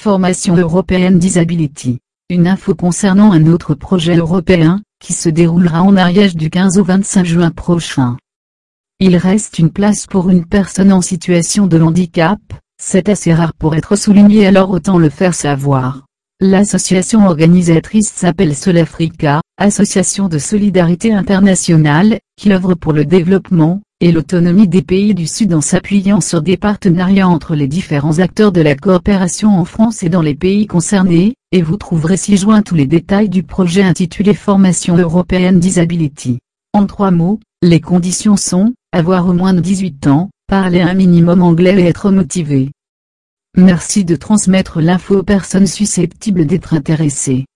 Formation européenne Disability. Une info concernant un autre projet européen, qui se déroulera en Ariège du 15 au 25 juin prochain. Il reste une place pour une personne en situation de handicap, c'est assez rare pour être souligné, alors autant le faire savoir. L'association organisatrice s'appelle Solafrica, Association de solidarité internationale, qui œuvre pour le développement et l'autonomie des pays du Sud en s'appuyant sur des partenariats entre les différents acteurs de la coopération en France et dans les pays concernés, et vous trouverez ci-joint tous les détails du projet intitulé Formation européenne Disability. En 3 mots, les conditions sont, avoir au moins de 18 ans, parler un minimum anglais et être motivé. Merci de transmettre l'info aux personnes susceptibles d'être intéressées.